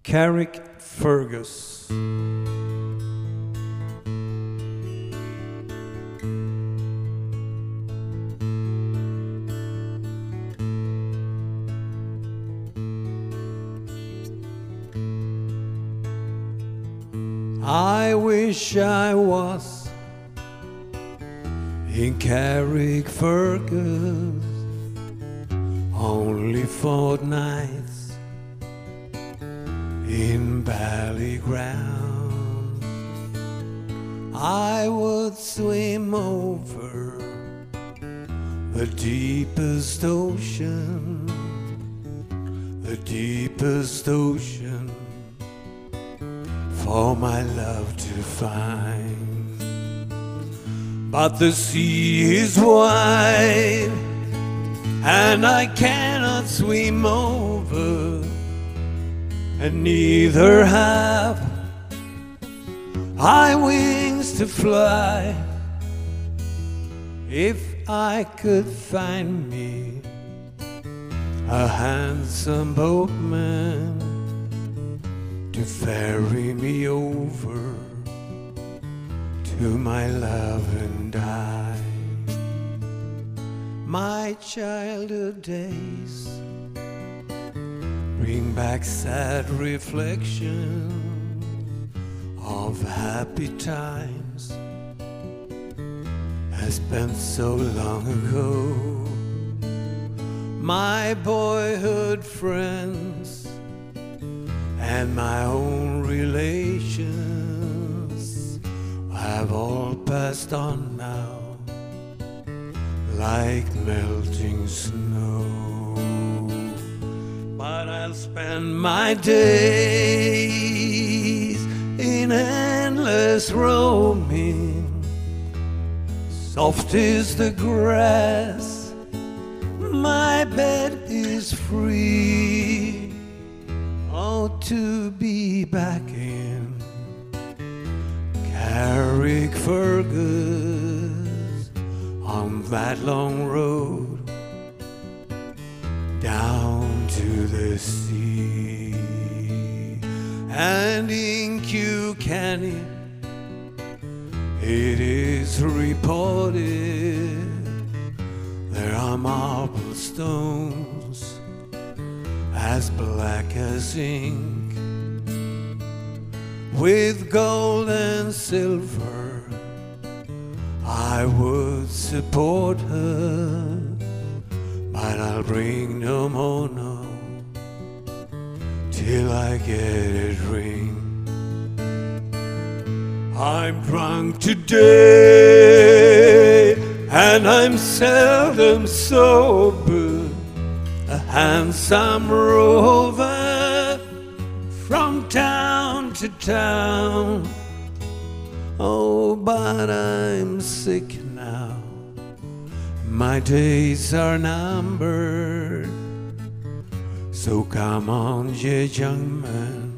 Carrickfergus. I wish I was in Carrickfergus only fortnights in Ballyground. I would swim over the deepest ocean, the deepest ocean, for my love to find. But the sea is wide and I cannot swim over, and neither have I wings to fly. If I could find me a handsome boatman to ferry me over to my love and I. My childhood days bring back sad reflection of happy times I spent so long ago. My boyhood friends and my own relations have all passed on now like melting snow. But I'll spend my days in endless roaming. Soft is the grass, my bed is free. Oh, to be back in Carrickfergus on that long road down to the sea. And in Kilkenny it is reported there are marble stones as black as ink, with gold and silver I would support her, but I'll bring no more, no, till I get it ring. I'm drunk today and I'm seldom sober, a handsome rover from town to town. Oh, but I'm sick now, my days are numbered. So come on, ye young man,